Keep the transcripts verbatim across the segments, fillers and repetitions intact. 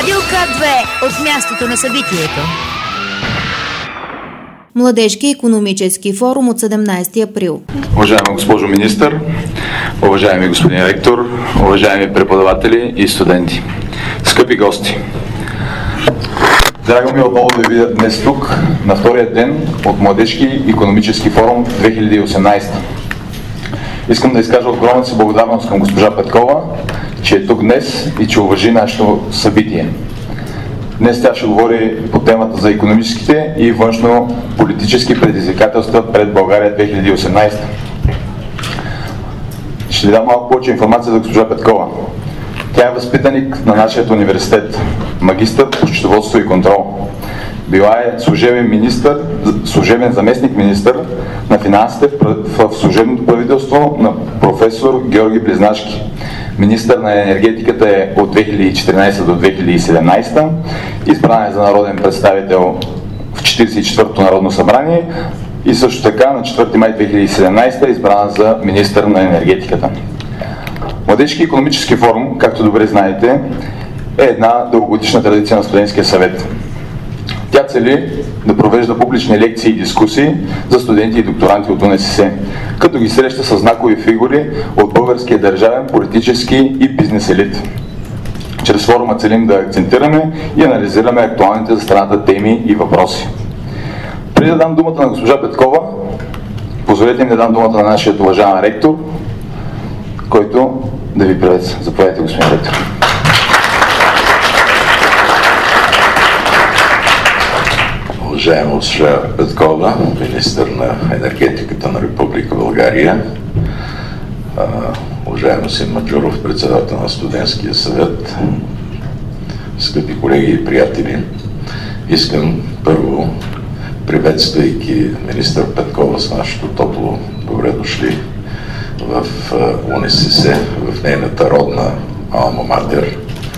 Билка две от мястото на събитието. Младежки икономически форум от седемнайсети април. Уважаема госпожо министър, уважаеми господин ректор, уважаеми преподаватели и студенти, скъпи гости! Драго ми отново да ви видя днес тук, на втория ден от Младежки икономически форум две хиляди и осемнайсета. Искам да изкажа огромната си благодарност към госпожа Петкова, че е тук днес и че уважи нашето събитие. Днес тя ще говори по темата за икономическите и външно-политически предизвикателства пред България две хиляди и осемнайсета. Ще ви дам малко повече информация за госпожа Петкова. Тя е възпитаник на нашия университет, магистър по счетоводство и контрол. Била е служебен министър, служебен заместник министър на финансите в служебното правителство на професор Георги Близнашки. Министър на енергетиката е от две хиляди и четиринайсета до две хиляди и седемнайсета. Избрана е за народен представител в четирийсет и четвъртото Народно събрание и също така на четвърти май две хиляди и седемнайсета е избрана за министър на енергетиката. Младежки икономически форум, както добре знаете, е една дългогодишна традиция на студентския съвет. Тя цели да провежда публични лекции и дискусии за студенти и докторанти от УНСС, като ги среща с знакови фигури от българския държавен, политически и бизнес елит. Чрез форума целим да акцентираме и анализираме актуалните за страната теми и въпроси. Преди да дам думата на госпожа Петкова, позволете ми да дам думата на нашия уважаван ректор, който да ви приветства. Заповядайте, господин ректор. Уважаема госпожа Петкова, министър на енергетиката на Република България, уважаема Син Маджуров, председател на студентския съвет, скъпи колеги и приятели, искам първо, приветствайки министър Петкова с нашето топло добре дошли в УНСС, в нейната родна алма матер,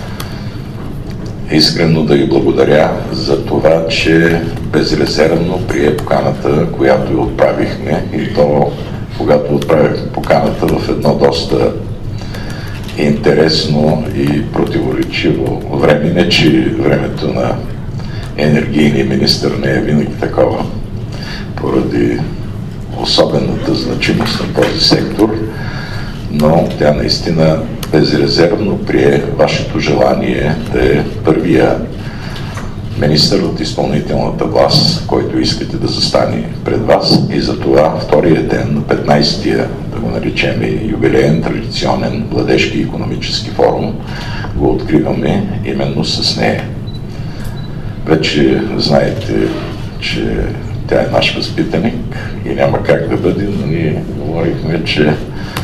искрено да ви благодаря за това, че безрезервно прие поканата, която ви отправихме, и то когато отправихме поканата в едно доста интересно и противоречиво време. Не, че времето на енергийния министър не е винаги такова, поради особената значимост на този сектор, но тя наистина безрезервно прие вашето желание да е първия министър от изпълнителната власт, който искате да застане пред вас, и за това втория ден на петнайсетия, да го наречем юбилеен, традиционен Младежки икономически форум, го откриваме именно с нея. Вече знаете, че тя е наш възпитаник и няма как да бъде, но ние говорихме, че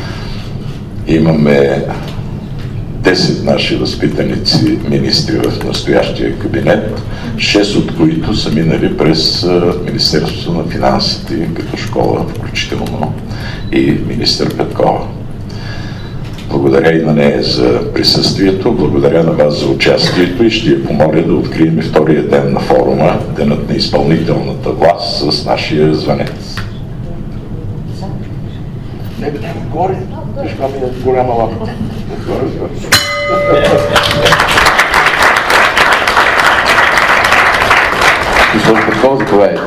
имаме десет наши възпитаници министри в настоящия кабинет, шест от които са минали през Министерството на финансите като школа, включително и министър Петкова. Благодаря и на нея за присъствието, благодаря на вас за участието и ще я помоля да открием втория ден на форума, денът на изпълнителната власт, с нашия звънец. Не, бе, горе. Тежка ми е голяма лапа. Госпожо Петкова, заповядайте.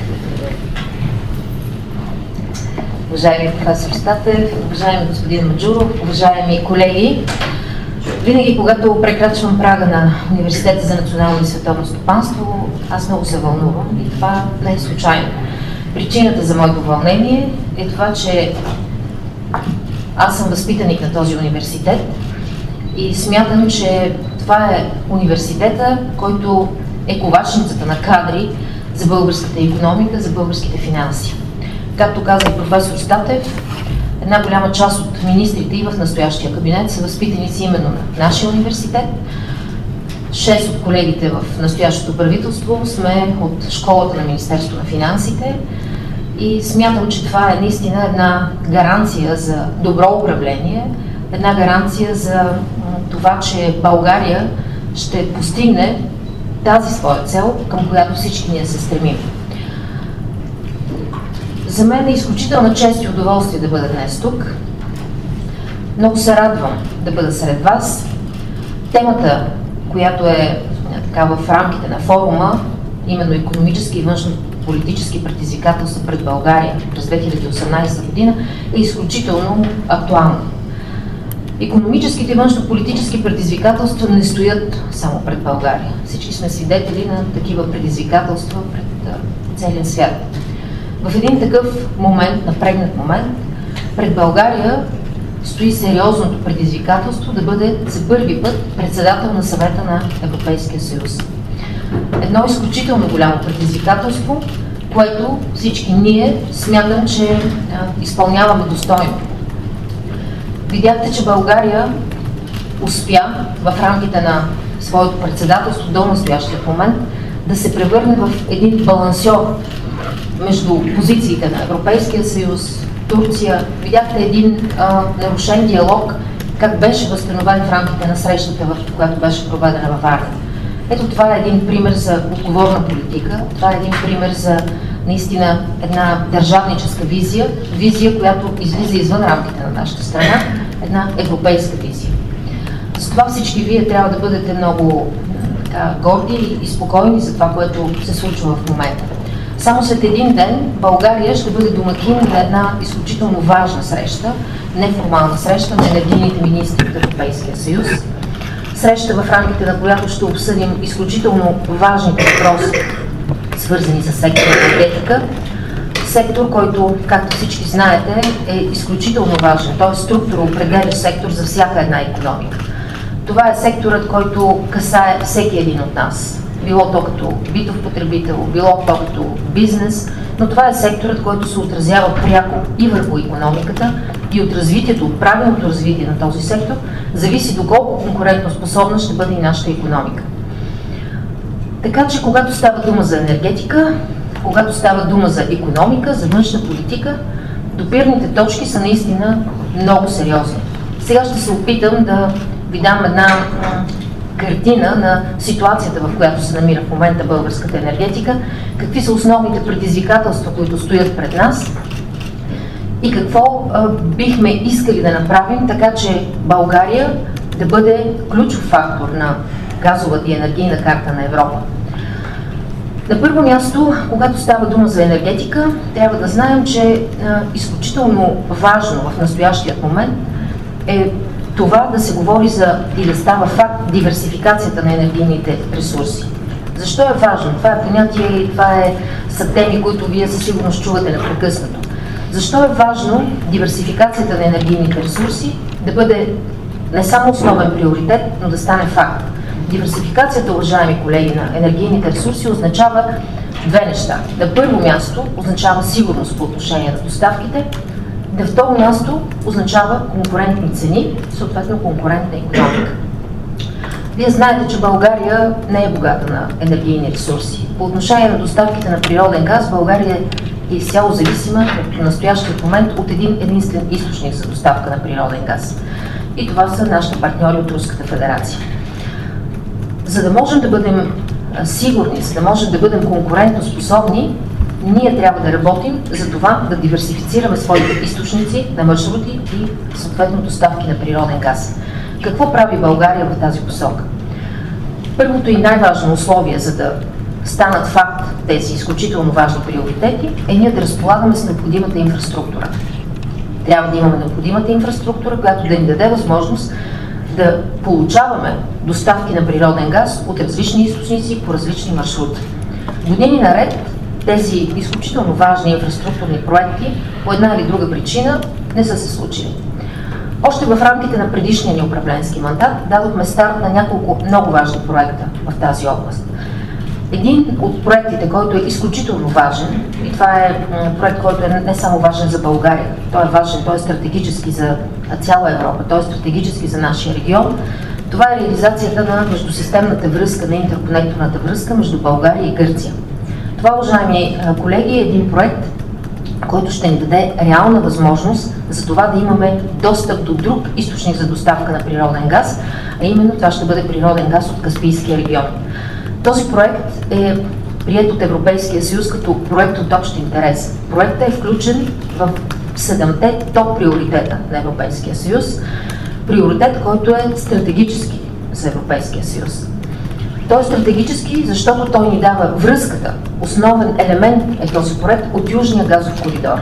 Уважаеми професор Статев, уважаеми господин Маджуров, уважаеми колеги, винаги когато прекрачвам прага на Университета за национално и световно стопанство, аз много се вълнувам и това не е случайно. Причината за моето вълнение е това, че аз съм възпитаник на този университет и смятам, че това е университета, който е ковачницата на кадри за българската икономика, за българските финанси. Както каза и професор Статев, една голяма част от министрите и в настоящия кабинет са възпитаници именно на нашия университет. Шест от колегите в настоящото правителство сме от школата на Министерството на финансите и смятам, че това е наистина една гаранция за добро управление, една гаранция за това, че България ще постигне тази своя цел, към която всички ние се стремим. За мен е изключителна чест и удоволствие да бъда днес тук. Много се радвам да бъда сред вас. Темата, която е така в рамките на форума, именно икономически и външно-политически предизвикателства пред България през две хиляди и осемнадесета година, е изключително актуална. Икономическите и външно-политически предизвикателства не стоят само пред България. Всички сме свидетели на такива предизвикателства пред целия свят. В един такъв момент, напрегнат момент, пред България стои сериозното предизвикателство да бъде за първи път председател на Съвета на Европейския съюз. Едно изключително голямо предизвикателство, което всички ние смятам, че а, изпълняваме достойно. Видяхте, че България успя в рамките на своето председателство до настоящия момент да се превърне в един балансьор между позициите на Европейския съюз, Турция. Видяхте един а, нарушен диалог, как беше възстановен в рамките на срещата, в която беше проведена във Варна. Ето това е един пример за отговорна политика, това е един пример за наистина една държавническа визия, визия, която излиза извън рамките на нашата страна, една европейска визия. Затова всички вие трябва да бъдете много така, горди и спокойни за това, което се случва в момента. Само след един ден България ще бъде домакин на една изключително важна среща, неформална среща на енергийните министри от Европейския съюз. Среща, в рамките на която ще обсъдим изключително важните въпроси, свързани с сектора енергетика. Сектор, който, както всички знаете, е изключително важен. Той е структуроопределящ сектор за всяка една икономика. Това е секторът, който касае всеки един от нас. Било то като битов потребител, било то като бизнес, но това е секторът, който се отразява пряко и върху икономиката, и от развитието, от правилното развитие на този сектор, зависи доколко конкурентно способна ще бъде и нашата икономика. Така че, когато става дума за енергетика, когато става дума за икономика, за външна политика, допирните точки са наистина много сериозни. Сега ще се опитам да ви дам една картина на ситуацията, в която се намира в момента българската енергетика, какви са основните предизвикателства, които стоят пред нас и какво а, бихме искали да направим, така че България да бъде ключов фактор на газовата и енергийна карта на Европа. На първо място, когато става дума за енергетика, трябва да знаем, че а, изключително важно в настоящият момент е това да се говори за и да става факт диверсификацията на енергийните ресурси. Защо е важно? Това е понятие и това е, са теми, които вие със сигурност чувате непрекъснато. Защо е важно диверсификацията на енергийните ресурси да бъде не само основен приоритет, но да стане факт? Диверсификацията, уважаеми колеги, на енергийните ресурси означава две неща. На първо място означава сигурност по отношение на доставките, на второ място означава конкурентни цени, съответно конкурентна икономика. Вие знаете, че България не е богата на енергийни ресурси. По отношение на доставките на природен газ, България е изцяло зависима в настоящия момент от един единствен източник за доставка на природен газ. И това са нашите партньори от Руската федерация. За да можем да бъдем сигурни, за да можем да бъдем конкурентно способни, ние трябва да работим за това да диверсифицираме своите източници на маршрути и съответно доставки на природен газ. Какво прави България в тази посока? Първото и най-важно условие, за да станат факт тези изключително важни приоритети, е ние да разполагаме с необходимата инфраструктура. Трябва да имаме необходимата инфраструктура, която да ни даде възможност да получаваме доставки на природен газ от различни източници по различни маршрути. Години наред тези изключително важни инфраструктурни проекти по една или друга причина не са се случили. Още в рамките на предишния ни управленски мандат дадохме старт на няколко много важни проекта в тази област. Един от проектите, който е изключително важен, и това е проект, който е не само важен за България, той е важен, той е стратегически за цяла Европа, той е стратегически за нашия регион, това е реализацията на междусистемната връзка, на интерконекторната връзка между България и Гърция. Това, уважаеми колеги, е един проект, който ще ни даде реална възможност за това да имаме достъп до друг източник за доставка на природен газ, а именно това ще бъде природен газ от Каспийския регион. Този проект е приет от Европейския съюз като проект от общ интерес. Проектът е включен в седемте топ приоритета на Европейския съюз. Приоритет, който е стратегически за Европейския съюз. Той е стратегически, защото той ни дава връзката. Основен елемент е този проект от Южния газов коридор.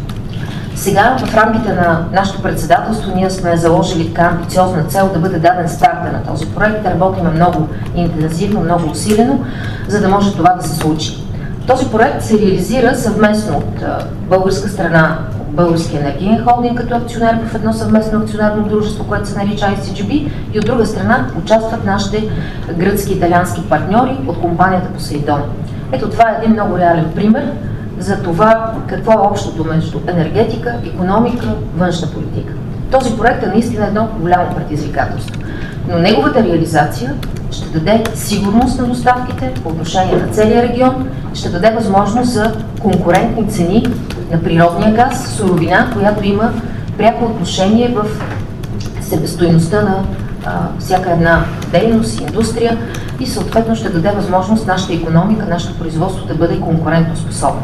Сега, в рамките на нашето председателство, ние сме заложили така амбициозна цел да бъде даден старта на този проект. Работим много интензивно, много усилено, за да може това да се случи. Този проект се реализира съвместно от българска страна, Българския енергиен холдинг като акционер в едно съвместно акционерно дружество, което се нарича ай си джи би, и от друга страна участват нашите гръцки и италиански партньори от компанията Посейдон. Ето това е един много реален пример за това какво е общото между енергетика, икономика, външна политика. Този проект е наистина едно голямо предизвикателство, но неговата реализация ще даде сигурност на доставките по отношение на целия регион, ще даде възможност за конкурентни цени на природния газ, суровина, която има пряко отношение в себестойността на а, всяка една дейност, индустрия, и съответно ще даде възможност нашата икономика, нашето производство да бъде конкурентоспособно.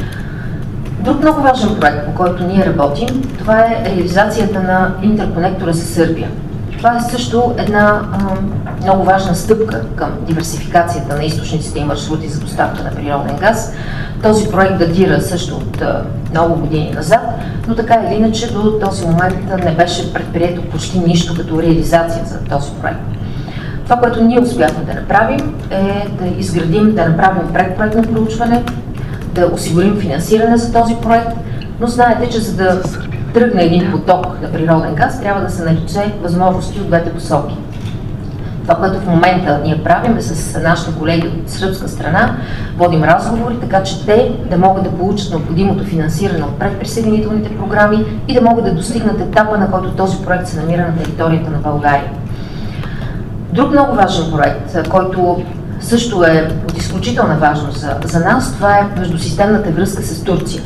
Друг много важен проект, по който ние работим, това е реализацията на интерконектора с Сърбия. Това е също една а, много важна стъпка към диверсификацията на източниците и маршрути за доставка на природен газ. Този проект датира също от а, много години назад, но така или иначе до този момент не беше предприето почти нищо като реализация за този проект. Това, което ние успяхме да направим, е да изградим, да направим предпроектно проучване, да осигурим финансиране за този проект, но знаете, че за да тръгне един поток на природен газ, трябва да се наличе възможности от двете посоки. Това, което в момента ние правим е с нашите колеги от сръбска страна, водим разговори, така че те да могат да получат необходимото финансиране от предприсъединителните програми и да могат да достигнат етапа, на който този проект се намира на територията на България. Друг много важен проект, който също е от изключителна важност за, за нас, това е междусистемната връзка с Турция.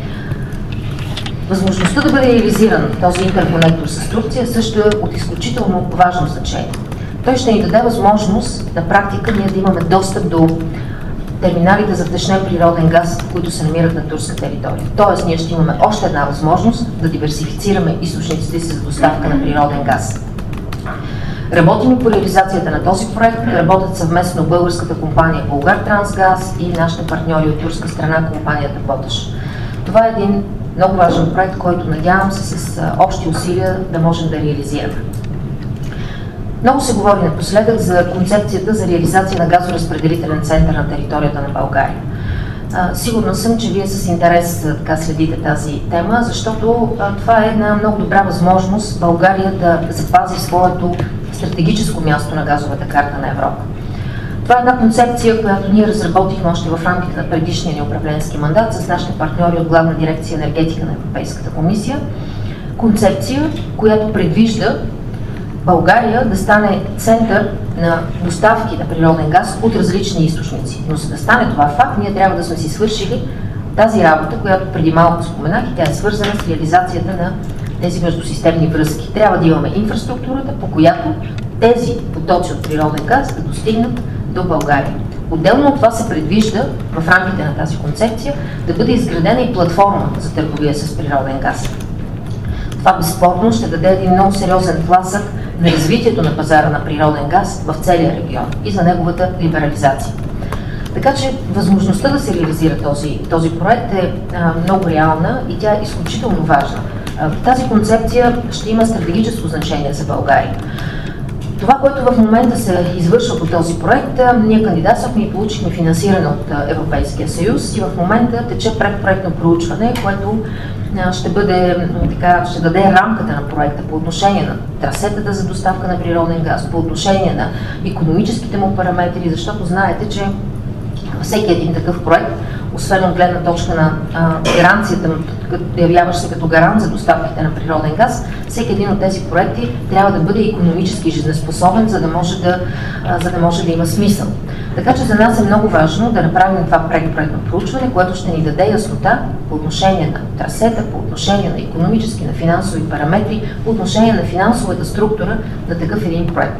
Възможността да бъде реализиран този интерконектор с Турция също е от изключително важно значение. Той ще ни даде възможност на практика ние да имаме достъп до терминалите за втечнен природен газ, които се намират на турска територия. Тоест, ние ще имаме още една възможност да диверсифицираме източниците си за доставка на природен газ. Работим по реализацията на този проект, работят съвместно българската компания Булгартрансгаз и нашите партньори от турска страна, компанията Поташ. Това е един много важен проект, който надявам се с общи усилия да можем да реализираме. Много се говори напоследък за концепцията за реализация на газоразпределителен център на територията на България. Сигурна съм, че вие с интерес така следите тази тема, защото това е една много добра възможност България да запази своето стратегическо място на газовата карта на Европа. Това е една концепция, която ние разработихме още в рамките на предишния ни управленски мандат с нашите партньори от Главна дирекция енергетика на Европейската комисия. Концепция, която предвижда България да стане център на доставки на природен газ от различни източници. Но за да стане това факт, ние трябва да сме си свършили тази работа, която преди малко споменах, и тя е свързана с реализацията на тези междусистемни връзки. Трябва да имаме инфраструктурата, по която тези потоци от природен газ да достигнат до България. Отделно от това се предвижда в рамките на тази концепция да бъде изградена и платформа за търговия с природен газ. Това безспорно ще даде един много сериозен тласък на развитието на пазара на природен газ в целия регион и за неговата либерализация. Така че възможността да се реализира този, този проект е а, много реална и тя е изключително важна. А, тази концепция ще има стратегическо значение за България. Това, което в момента се извършва по този проект, ние кандидатствахме и получихме финансиране от Европейския съюз и в момента тече предпроектно проучване, което ще бъде, така, ще даде рамката на проекта по отношение на трасетата за доставка на природен газ, по отношение на икономическите му параметри, защото знаете, че всеки един такъв проект, освен от гледна точка на а, гаранцията, явяващ се като гарант за доставките на природен газ, всеки един от тези проекти трябва да бъде икономически жизнеспособен, за да може да, а, за да, може да има смисъл. Така че за нас е много важно да направим това предпроектно проучване, което ще ни даде яснота по отношение на трасета, по отношение на икономически, на финансови параметри, по отношение на финансовата структура на такъв един проект.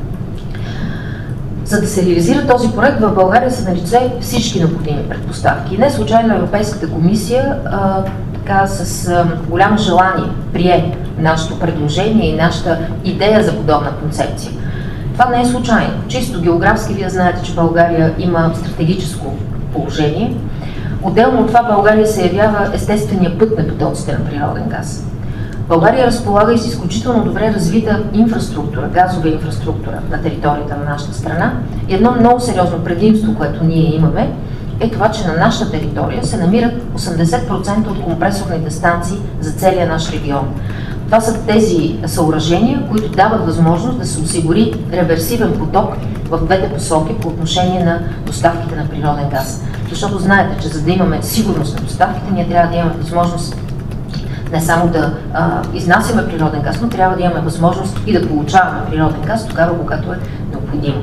За да се реализира този проект, в България са налице всички необходими предпоставки. Не случайно Европейската комисия а, така, с а, голямо желание прие нашето предложение и нашата идея за подобна концепция. Това не е случайно. Чисто географски вие знаете, че България има стратегическо положение. Отделно от това България се явява естествения път на потоците на природен газ. България разполага и с изключително добре развита инфраструктура, газова инфраструктура на територията на нашата страна. И едно много сериозно предимство, което ние имаме, е това, че на нашата територия се намират осемдесет процента от компресорните станции за целия наш регион. Това са тези съоръжения, които дават възможност да се осигури реверсивен поток в двете посоки по отношение на доставките на природен газ. Защото знаете, че за да имаме сигурност на доставките, ние трябва да имаме възможност не само да а, изнасяме природен газ, но трябва да имаме възможност и да получаваме природен газ тогава, когато е необходимо.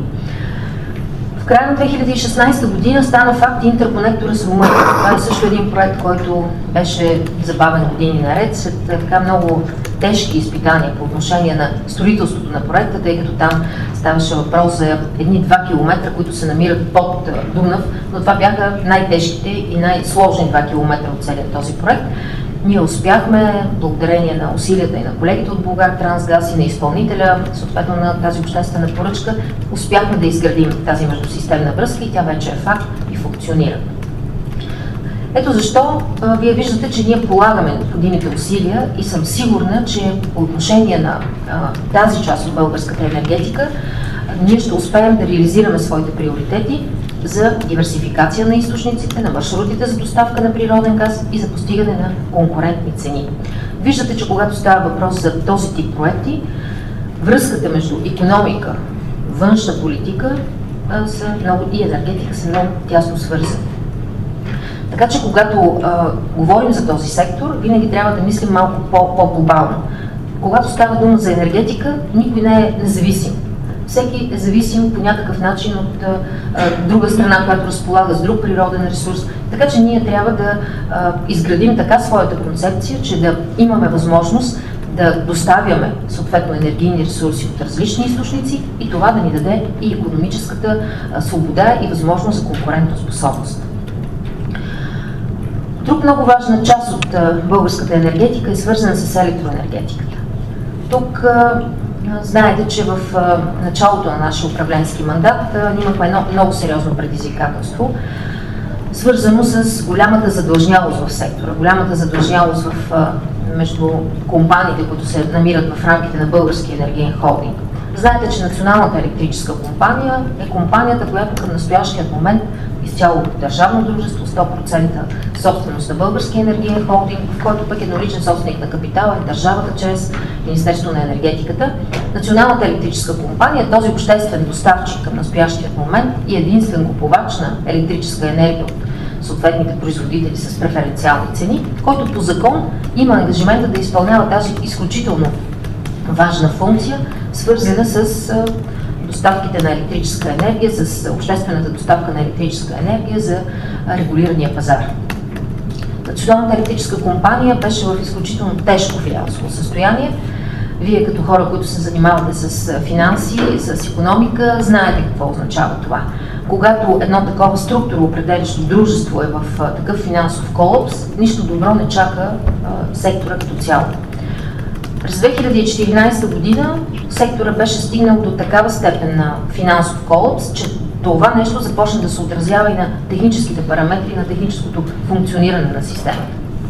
В края на две хиляди и шестнадесета година стана факт интерконектора с Румъния. Това е също един проект, който беше забавен години наред, след така много тежки изпитания по отношение на строителството на проекта, тъй като там ставаше въпрос за едни два километра, които се намират под Дунав, но това бяха най-тежките и най-сложни два километра от целият този проект. Ние успяхме, благодарение на усилията и на колегите от Булгартрансгаз и на изпълнителя, съответно на тази обществена поръчка, успяхме да изградим тази междусистемна връзка и тя вече е факт и функционира. Ето защо а, вие виждате, че ние полагаме необходимите усилия и съм сигурна, че по отношение на а, тази част от българската енергетика, а, ние ще успеем да реализираме своите приоритети за диверсификация на източниците, на маршрутите за доставка на природен газ и за постигане на конкурентни цени. Виждате, че когато става въпрос за този тип проекти, връзката между икономика, външна политика а, са много, и енергетика са много тясно свързани. Така че когато а, говорим за този сектор, винаги трябва да мислим малко по-глобално. Когато става дума за енергетика, никой не е независим. Всеки е зависим по някакъв начин от а, друга страна, която разполага с друг природен ресурс. Така че ние трябва да а, изградим така своята концепция, че да имаме възможност да доставяме съответно енергийни ресурси от различни източници и това да ни даде и икономическата а, свобода и възможност за конкурентоспособност. Друг много важна част от а, българската енергетика е свързана с електроенергетиката. Тук а, знаете, че в а, началото на нашия управленски мандат а, имахме едно много сериозно предизвикателство, свързано с голямата задлъжнялост в сектора, голямата задлъжнялост в, а, между компаниите, които се намират в рамките на Българския енергиен холдинг. Знаете, че Националната електрическа компания е компанията, която към настоящият момент изцяло държавно дружество, сто процента собственост на Българския енергиен холдинг, в който пък едноличен собственик на капитала е държавата чрез Министерството на енергетиката. Националната електрическа компания е този обществен доставчик към настоящият момент и единствен купувач на електрическа енергия от съответните производители с преференциални цени, който по закон има ангажимента да изпълнява тази изключително важна функция, свързана с доставките на електрическа енергия, с обществената доставка на електрическа енергия за регулирания пазар. Националната електрическа компания беше в изключително тежко финансово състояние. Вие като хора, които се занимавате с финанси, с икономика, знаете какво означава това. Когато едно такова структура определящо дружество е в такъв финансов колапс, нищо добро не чака а, сектора като цяло. През две хиляди и четиринадесета година сектора беше стигнал до такава степен на финансов колапс, че това нещо започна да се отразява и на техническите параметри, на техническото функциониране на системата.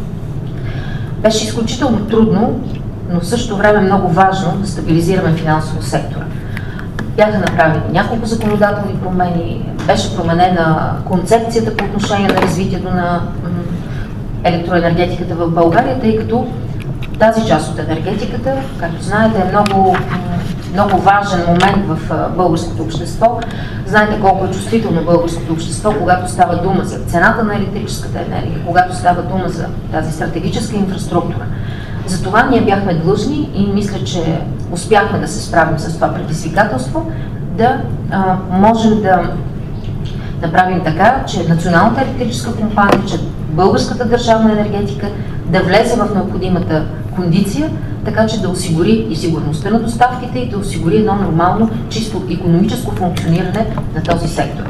Беше изключително трудно, но в същото време много важно да стабилизираме финансово сектора. Бяха направени няколко законодателни промени, беше променена концепцията по отношение на развитието на електроенергетиката в България, тъй като тази част от енергетиката, както знаете, е много, много важен момент в българското общество. Знаете колко е чувствително българското общество, когато става дума за цената на електрическата енергия, когато става дума за тази стратегическа инфраструктура. Затова ние бяхме длъжни и мисля, че успяхме да се справим с това предизвикателство, да а, можем да направим така, че Националната електрическа компания, че българската държавна енергетика да влезе в необходимата кондиция, така че да осигури и сигурността на доставките и да осигури едно нормално, чисто икономическо функциониране на този сектор.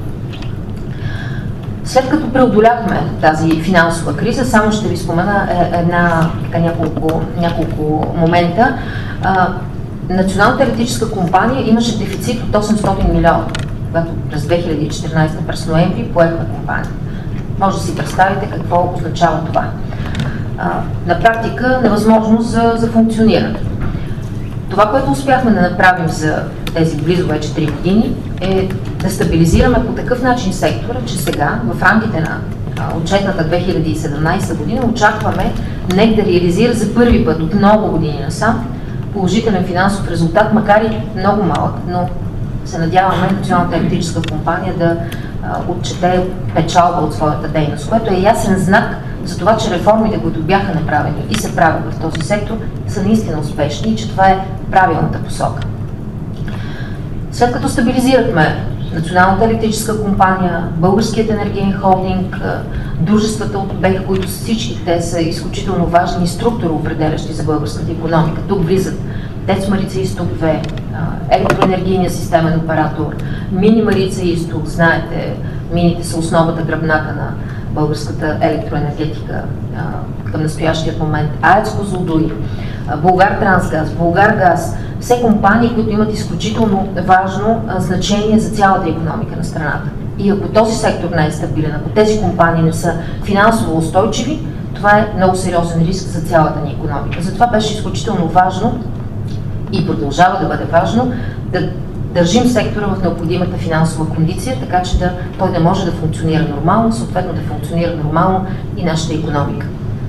След като преодоляхме тази финансова криза, само ще ви спомена една, така, няколко, няколко момента. А, Националната електрическа компания имаше дефицит от осемстотин милиона, когато през две хиляди и четиринадесета през ноември поехме компания. Може да си представите какво означава това. А, на практика невъзможно за, за функциониране. Това, което успяхме да направим за тези близо вече три години, е да стабилизираме по такъв начин сектора, че сега в рамките на а, отчетната две хиляди и седемнадесета година очакваме НЕК да реализира за първи път от много години насам положителен финансов резултат, макар и много малък, но се надяваме Националната електрическа компания да а, отчете печалба от своята дейност, което е ясен знак за това, че реформите, които бяха направени и се правят в този сектор, са наистина успешни и че това е правилната посока. След като стабилизирахме Националната електрическа компания, Българският енергиен холдинг, дружествата от БЕХ, които всички те са изключително важни и структуроопределящи за българската икономика. Тук влизат ТЕЦ Марица изток две, електроенергийния системен оператор, Мини Марица изток, знаете, мините са основата гръбнака на българската електроенергетика към настоящия момент, АЕЦ Козлодуй, Булгартрансгаз, Булгаргаз, все компании, които имат изключително важно а, значение за цялата икономика на страната. И ако този сектор не е стабилен, ако тези компании не са финансово устойчиви, това е много сериозен риск за цялата ни икономика. Затова беше изключително важно и продължава да бъде важно да държим сектора в необходимата финансова кондиция, така че да, той да може да функционира нормално, съответно да функционира нормално и нашата икономика.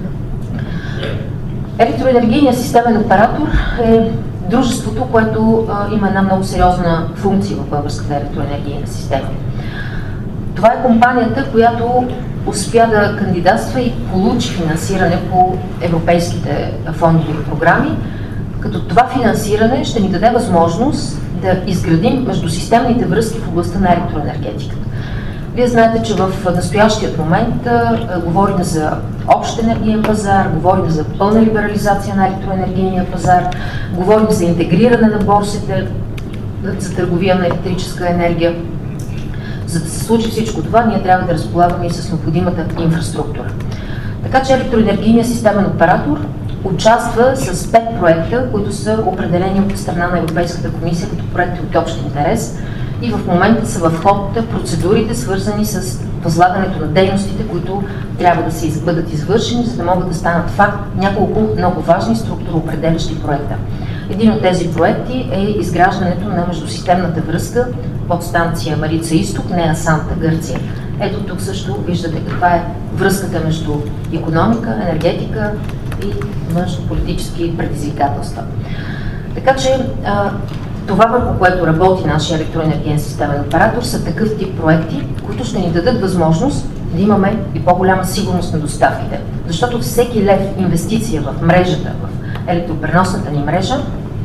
Електроенергийният системен оператор е дружеството, което а, има една много сериозна функция в българската електроенергийна система. Това е компанията, която успя да кандидатства и получи финансиране по европейските фондови програми, като това финансиране ще ни даде възможност да изградим междусистемните връзки в областта на електроенергетиката. Вие знаете, че в настоящият момент а, говорим за общ енергиен пазар, говорим за пълна либерализация на електроенергийния пазар, говорим за интегриране на борсите за търговия на електрическа енергия. За да се случи всичко това, ние трябва да разполагаме и с необходимата инфраструктура. Така че електроенергийният системен оператор участва с пет проекта, които са определени от страна на Европейската комисия като проекти от общ интерес и в момента са в ход процедурите, свързани с възлагането на дейностите, които трябва да се бъдат извършени, за да могат да станат факт няколко много важни структуроопределящи проекта. Един от тези проекти е изграждането на междусистемната връзка под станция Марица изток, Неа Санта, Гърция. Ето тук също виждате каква е връзката между икономика, енергетика и външнополитически предизвикателства. Така че а, това, върху което работи нашия електроенергиен системен оператор, са такъв тип проекти, които ще ни дадат възможност да имаме и по-голяма сигурност на доставките. Защото всеки лев инвестиция в мрежата, в електропреносната ни мрежа,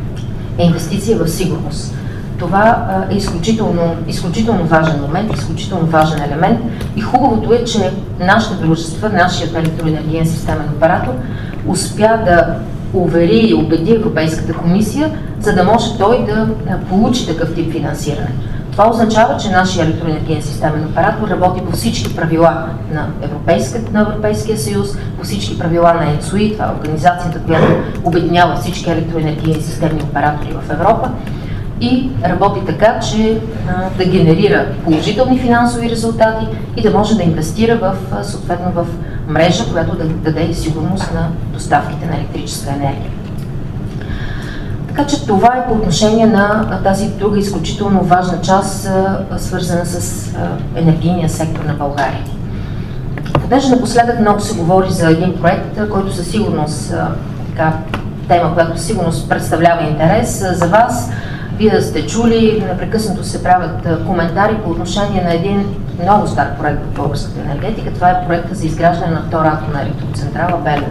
е инвестиция в сигурност. Това а, е изключително, изключително важен момент, изключително важен елемент и хубавото е, че нашите дружества, нашият електроенергиен системен оператор успя да увери и убеди Европейската комисия, за да може той да получи такъв тип финансиране. Това означава, че нашия електроенергиен системен оператор работи по всички правила на, на Европейския съюз, по всички правила на ЕНСОИ, това е организацията, която обединява всички електроенергийни системни оператори в Европа, и работи така, че а, да генерира положителни финансови резултати и да може да инвестира в, съответно в мрежа, която да даде сигурност на доставките на електрическа енергия. Така че това е по отношение на тази друга изключително важна част, а, свързана с а, енергийния сектор на България. Понеже напоследък много се говори за един проект, който със сигурност, а, така, тема, която сигурност представлява интерес а, за вас. Вие сте чули, непрекъснато се правят коментари по отношение на един много стар проект в българската енергетика. Това е проекта за изграждане на втора атомна електроцентрала Белене.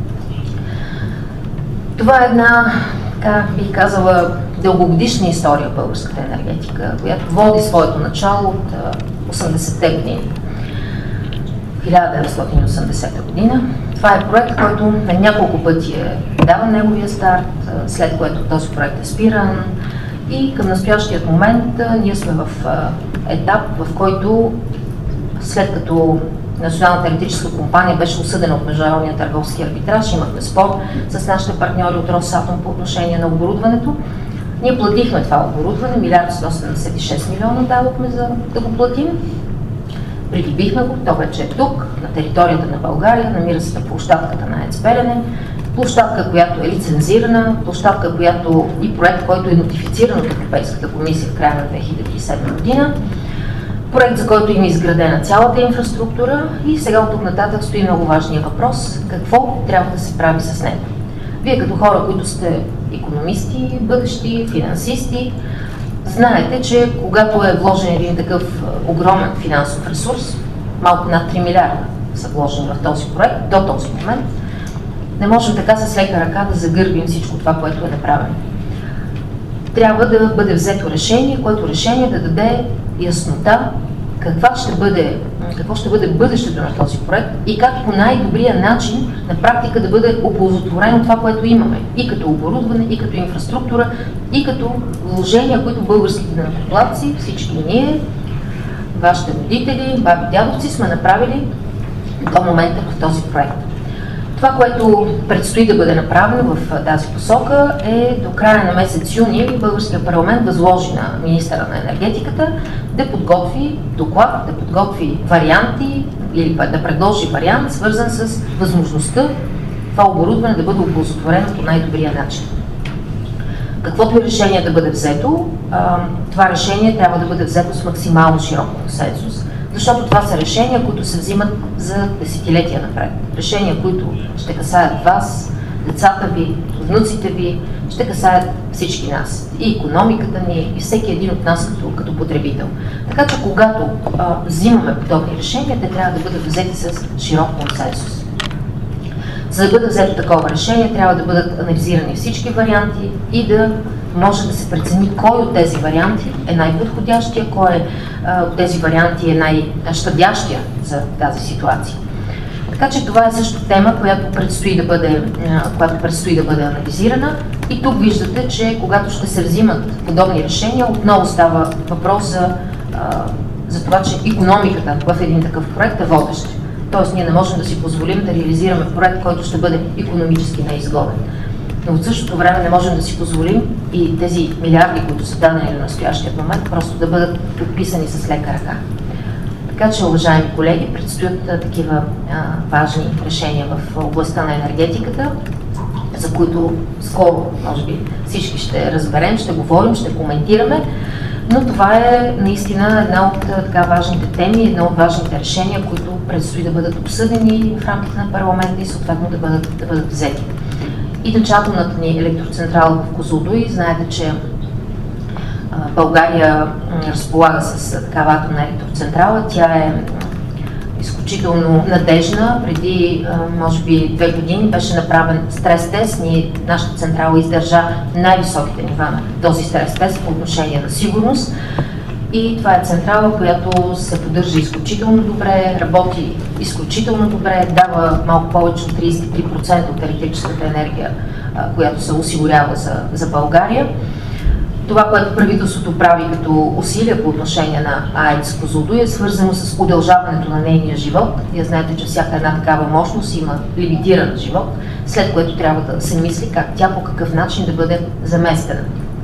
Това е една, така бих казала, дългогодишна история в българската енергетика, която води своето начало от осемдесетте години. хиляда деветстотин и осемдесета година. Това е проект, който на няколко пъти е даван неговия старт, след което този проект е спиран. И към настоящият момент а, ние сме в а, етап, в който след като Националната електрическа компания беше осъдена от Международния търговски арбитраж, имахме спор с нашите партньори от Росатом по отношение на оборудването. Ние платихме това оборудване, милиард сто седемдесет и шест милиона дадохме за да го платим. Придобихме го, то вече е тук, на територията на България, намира се на площадката на АЕЦ Белене, площадка, която е лицензирана, площадка, която и проект, който е нотифициран от Европейската комисия в края на две хиляди и седма година. Проект, за който има изградена цялата инфраструктура и сега от тук нататък стои много важния въпрос – какво трябва да се прави с него. Вие като хора, които сте икономисти, бъдещи, финансисти, знаете, че когато е вложен един такъв огромен финансов ресурс, малко над три милиарда са вложени в този проект до този момент, не можем така с лека ръка да загърбим всичко това, което е направено. Трябва да бъде взето решение, което решение да даде яснота каква ще бъде, какво ще бъде бъдещето на този проект и как по най-добрия начин на практика да бъде оползотворено това, което имаме. И като оборудване, и като инфраструктура, и като вложения, които българските данъкоплатци, всички ние, вашите родители, баби, дядовци сме направили до момента в този проект. Това, което предстои да бъде направено в тази посока е до края на месец юни българския парламент възложи на министъра на енергетиката да подготви доклад, да подготви варианти или да предложи вариант, свързан с възможността това оборудване да бъде оползотворено по най-добрия начин. Каквото и решение да бъде взето, това решение трябва да бъде взето с максимално широк консенсус, защото това са решения, които се взимат за десетилетия напред. Решения, които ще касаят вас, децата ви, внуците ви, ще касаят всички нас. И икономиката ни, и всеки един от нас като, като потребител. Така че когато а, взимаме подобни решения, те трябва да бъдат взети с широк консенсус. За да бъде взето такова решение, трябва да бъдат анализирани всички варианти и да може да се прецени кой от тези варианти е най-подходящия, кой е, а, от тези варианти е най-щадящия за тази ситуация. Така че това е също тема, която предстои да бъде, а, която предстои да бъде анализирана. И тук виждате, че когато ще се взимат подобни решения, отново става въпрос за, а, за това, че икономиката в един такъв проект е водеща. Тоест ние не можем да си позволим да реализираме проект, който ще бъде икономически неизгоден. Но от същото време не можем да си позволим и тези милиарди, които са дадени на настоящия момент, просто да бъдат подписани с лека ръка. Така че, уважаеми колеги, предстоят а, такива а, важни решения в областта на енергетиката, за които скоро, може би, всички ще разберем, ще говорим, ще коментираме, но това е наистина една от а, така важните теми, едно от важните решения, които предстои да бъдат обсъдени в рамките на парламента и съответно да бъдат, да бъдат взети. И атомната ни електроцентрала в Козлодуй, знаете, че а, България разполага с такава атомна електроцентрала. Тя е изключително надежна. Преди, а, може би, две години беше направен стрес-тест. Ние, нашата централа издържа най-високите нива на този стрес-тест по отношение на сигурност. И това е централа, която се поддържа изключително добре, работи изключително добре, дава малко повече от тридесет и три процента от електрическата енергия, която се осигурява за, за България. Това, което правителството прави като усилия по отношение на АЕЦ Козлодуй, е свързано с удължаването на нейния живот. Вие знаете, че всяка една такава мощност има лимитиран живот, след което трябва да се мисли как тя по какъв начин да бъде заместена.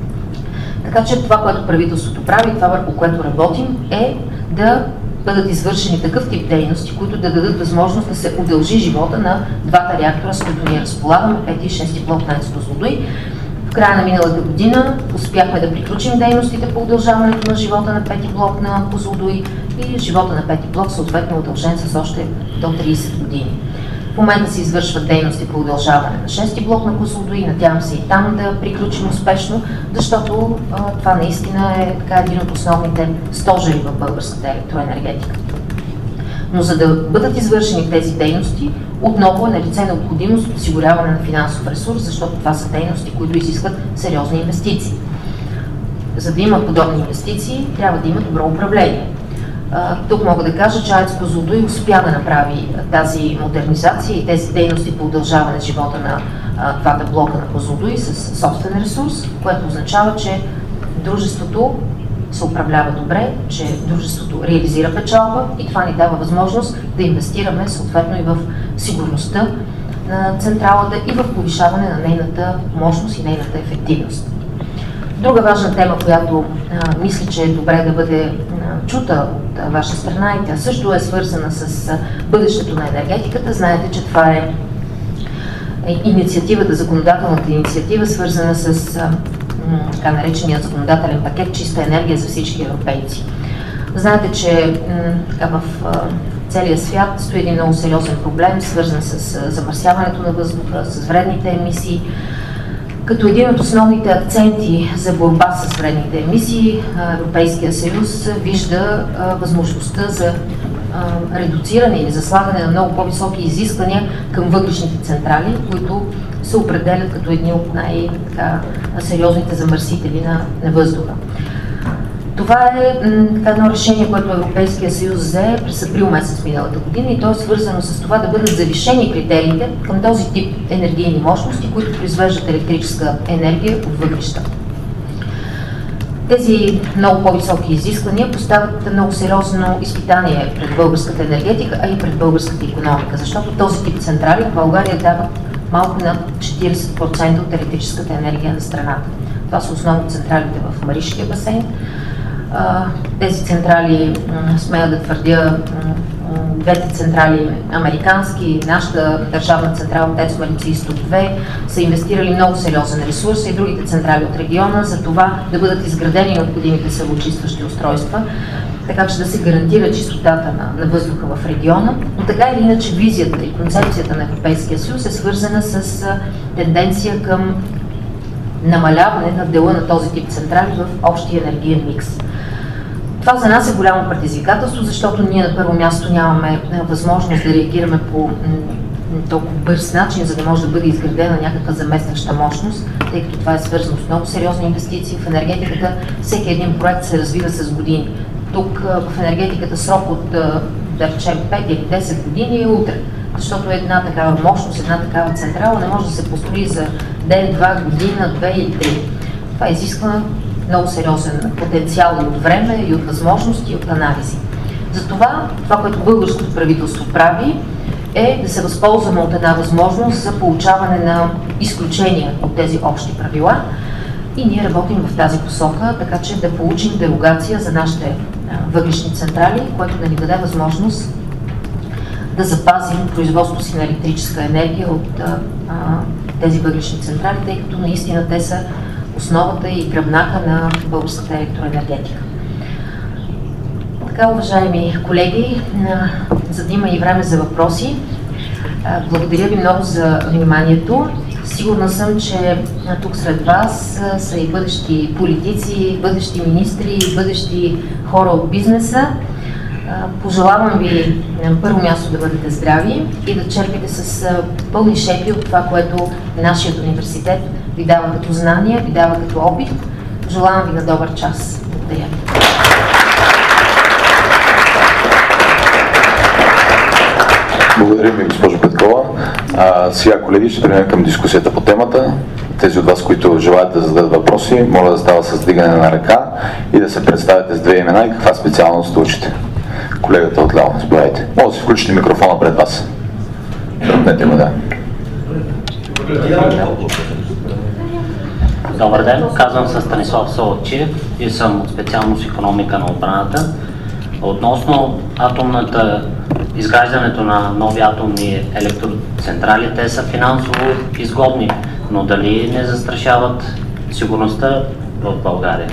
Така че това, което правителството прави, това върху което работим, е да бъдат извършени такъв тип дейности, които да дадат възможност да се удължи живота на двата реактора, с които ние разполагаме, пети и шести блок на АЕЦ Козлодуй. В края на миналата година успяхме да приключим дейностите по удължаването на живота на пети блок на Козлодуй и живота на пети блок съответно удължен с още до тридесет години. В момента се извършват дейности по удължаване на шести блок на Козлодуй. Надявам се и там да приключим успешно, защото а, това наистина е така един от основните стожери в българската електроенергетика. Но за да бъдат извършени тези дейности, отново е налице необходимост от осигуряване на финансов ресурс, защото това са дейности, които изискват сериозни инвестиции. За да има подобни инвестиции, трябва да има добро управление. Тук мога да кажа, че АЕЦ Козлодуй успя да направи тази модернизация и тези дейности по удължаване на живота на двата блока на Козлодуй с собствен ресурс, което означава, че дружеството се управлява добре, че дружеството реализира печалба и това ни дава възможност да инвестираме съответно и в сигурността на централата и в повишаване на нейната мощност и нейната ефективност. Друга важна тема, която а, мисля, че е добре да бъде а, чута от а, ваша страна, и тя също е свързана с а, бъдещето на енергетиката. Знаете, че това е, е инициативата, законодателната инициатива, свързана с а, м, така наречения законодателен пакет "Чиста енергия за всички европейци". Знаете, че м, така, в а, целия свят стои един много сериозен проблем, свързан с а, замърсяването на въздуха, с вредните емисии. Като един от основните акценти за борба с вредните емисии, Европейския съюз вижда а, възможността за а, редуциране или за слагане на много по-високи изисквания към въглищните централи, които се определят като едни от най-сериозните замърсители на, на въздуха. Това е м, така, едно решение, което Европейския съюз взе през април месец миналата година, и то е свързано с това да бъдат завишени критериите към този тип енергийни мощности, които произвеждат електрическа енергия от въглища. Тези много по-високи изисквания поставят много сериозно изпитание пред българската енергетика, а и пред българската икономика, защото този тип централи в България дават малко над четиридесет процента от електрическата енергия на страната. Това са основно централите в Маришкия басейн. Тези централи, смея да твърдя, двете централи американски, нашата държавна централа ТЕЦ Марица изток две, са инвестирали много сериозен ресурс, и другите централи от региона за това да бъдат изградени необходимите съвоочистващи устройства, така че да се гарантира чистотата на, на въздуха в региона. Но така или иначе визията и концепцията на Европейския съюз е свързана с тенденция към намаляване на дела на този тип централи в общия енергиен микс. Това за нас е голямо предизвикателство, защото ние на първо място нямаме възможност да реагираме по толкова бърз начин, за да може да бъде изградена някаква заместваща мощност, тъй като това е свързано с много сериозни инвестиции в енергетиката. Всеки един проект се развива с години. Тук в енергетиката срок от, да речем, пет или десет години е утре, защото една такава мощност, една такава централа не може да се построи за ден, два, година, две или три. Това изисква много сериозен потенциал и от време, и от възможности, и от анализи. Затова това, което българското правителство прави, е да се възползваме от една възможност за получаване на изключения от тези общи правила, и ние работим в тази посока, така че да получим дерогация за нашите въглищни централи, което да ни даде възможност да запазим производството си на електрическа енергия от а, а, тези въглищни централи, тъй като наистина те са основата и гръбнака на българската електроенергетика. Така, уважаеми колеги, за да има и време за въпроси, благодаря ви много за вниманието. Сигурна съм, че тук сред вас са и бъдещи политици, бъдещи министри, бъдещи хора от бизнеса. Пожелавам ви на първо място да бъдете здрави и да черпите с пълни шепи от това, което нашият университет ви дава като знания, ви дава като опит. Желавам ви на добър час. Благодаря ви. Благодаря ви, госпожо Петкова. А, сега, колеги, ще преминем към дискусията по темата. Тези от вас, които желаят да зададат въпроси, моля да става с вдигане на ръка и да се представите с две имена и каква специалност учите. Колегата отляво, заповядайте. Може да си включите микрофона пред вас. Тръпнете му, да. Добър ден, казвам се Станислав Соловчиев и съм от специалност икономика на отбраната. Относно атомната изграждането на нови атомни електроцентрали, те са финансово изгодни, но дали не застрашават сигурността в България?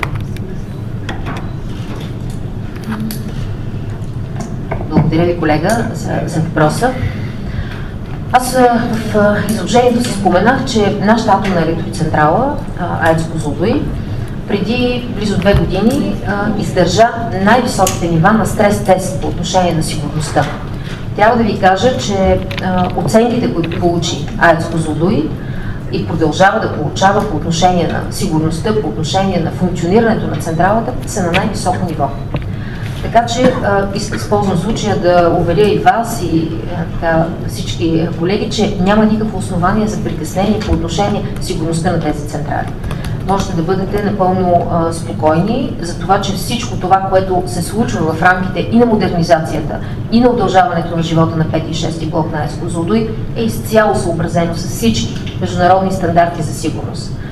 Благодаря ви, колега, за, за въпроса. Аз в изложението си споменах, че нашата атомна електроцентрала АЕЦ Козлодуй преди близо две години издържа най-високите нива на стрес-тест по отношение на сигурността. Трябва да ви кажа, че оценките, които получи АЕЦ Козлодуй и продължава да получава по отношение на сигурността, по отношение на функционирането на централата, са на най-високо ниво. Така че използвам случая да уверя и вас, и така, всички колеги, че няма никакво основание за притеснение по отношение сигурността на тези централи. Можете да бъдете напълно а, спокойни за това, че всичко това, което се случва в рамките и на модернизацията, и на удължаването на живота на пети и шести блок на АЕЦ Козлодуй, е изцяло съобразено с всички международни стандарти за сигурност.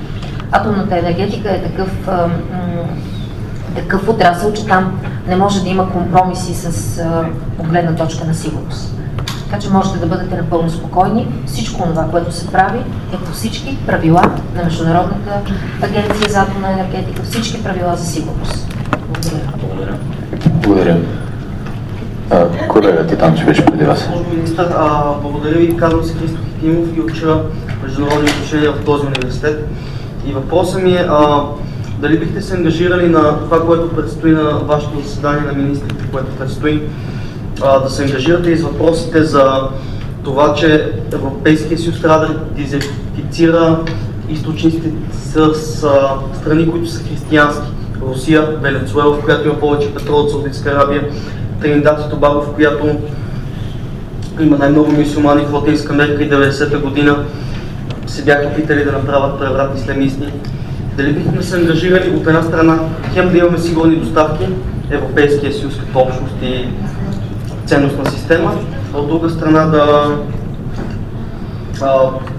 атомната енергетика е такъв, а, м- такъв отрасъл, че там не може да има компромиси с гледна точка на сигурност. Така че можете да бъдете напълно спокойни. Всичко това, което се прави, е по всички правила на Международната агенция за атомна енергетика, всички правила за сигурност. Благодаря. Благодаря. Колега Титан, че беше преди вас. Министър, а, благодаря ви. Казвам се Христо Хитимов и уча международни отношения в този университет. И въпросът ми е, а, дали бихте се ангажирали на това, което предстои на вашето заседание на министрите, което предстои, а, да се ангажирате и с въпросите за това, че Европейския съюз трябва да дизертифицира източниците с, с а, страни, които са християнски. Русия, Венецуела, в която има повече петрол от Саудитска Арабия, Тринидад и Тобаго, в която има най-много мюсюлмани в Латинска Америка и деветдесета година се бяха питали да направят преврат ислямисти. Дали бихме се ангажирали от една страна хем да имаме сигурни доставки, Европейския съюз като общност и ценностна система, а от друга страна да, а,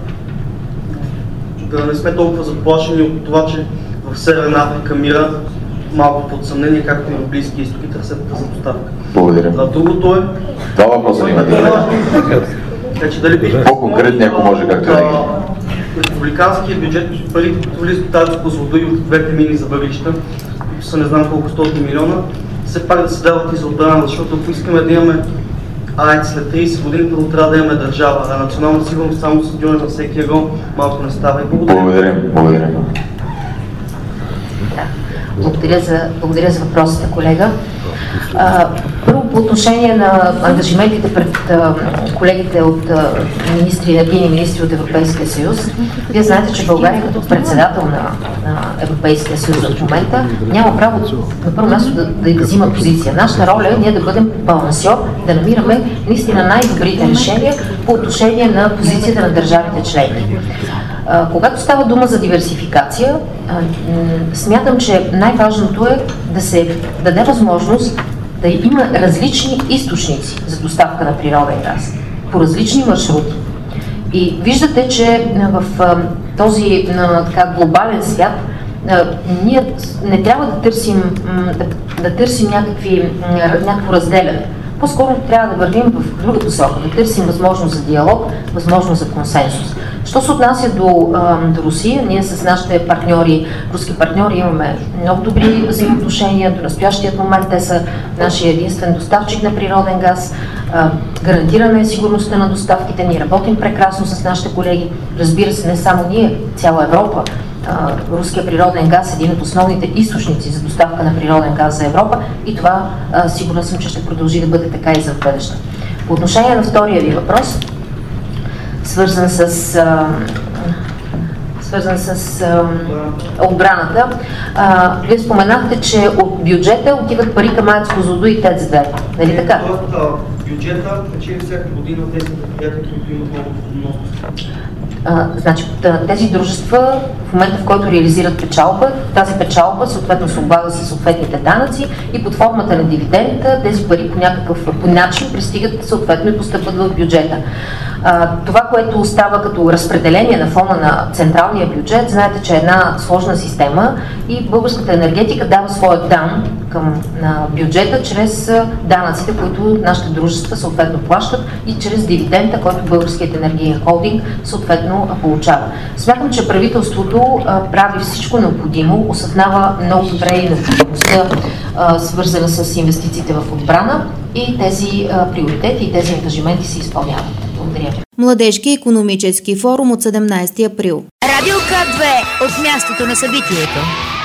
да не сме толкова заплашени от това, че в Северна Африка мира малко под съмнение, както и в Близкия изток и търсетата за доставка. Благодаря. А другото е... Това въпроса имате. По-конкретни, ако може, както е. Републиканския бюджет, парите, които влизат тази козлодуи от двете мини за въглища, които са не знам колко стоти милиона, все пак да се дават и за отбрана, защото ако искаме да имаме АЕЦ след трийсет години, първо трябва да имаме държава, а национална сигурност само с дюна на всеки его малко не става. И благодаря. Благодаря. Благодаря. Да. Благодаря за, благодаря за въпросите, колега. А, първо по отношение на ангажиментите пред а, колегите от а, министри, енергийни министри от Европейския съюз. Вие знаете, че България като председател на, на Европейския съюз в момента няма право на първо място да, да взима позиция. Нашата роля е ние да бъдем балансьор, да намираме наистина най-добрите решения по отношение на позицията на държавите членки. Когато става дума за диверсификация, смятам, че най-важното е да се даде възможност да има различни източници за доставка на природен газ по различни маршрути. И виждате, че в този така, глобален свят ние не трябва да търсим, да, да търсим някакви, някакво разделяне. По-скоро трябва да вървим в друга посока, да търсим възможност за диалог, възможност за консенсус. Що се отнася до, до Русия, ние с нашите партньори, руски партньори, имаме много добри взаимоотношения. До настоящият момент те са нашия единствен доставчик на природен газ. Гарантираме сигурността на доставките. Ние работим прекрасно с нашите колеги. Разбира се, не само ние, цяла Европа. Руския природен газ е един от основните източници за доставка на природен газ за Европа и това сигурна съм, че ще продължи да бъде така и за бъдеще. По отношение на втория ви въпрос, свързан с, а, свързан с а, отбраната, а, вие споменахте, че от бюджета отиват пари към АЕЦ Козлодуй и ТЕЦ две. Нали така? Бюджета печели всяка година тези предприятия, които имат много доходност. А, значи, тези дружества в момента, в който реализират печалба, тази печалба съответно се облага със съответните данъци и под формата на дивиденда тези пари по някакъв по начин пристигат съответно и постъпват в бюджета. А, това, което остава като разпределение на фона на централния бюджет, знаете, че е една сложна система и българската енергетика дава своя дан към на бюджета чрез данъците, които нашите дружества съответно плащат и чрез дивиденда, който българският енергиен холдинг съответно получава. Смятам, че правителството а, прави всичко необходимо, осъзнава много добре и необходимостта, свързана с инвестициите в отбрана и тези а, приоритети и тези ангажименти се изпълняват. Благодаря. Младежки икономически форум от седемнайсети април. Радио К две от мястото на събитието.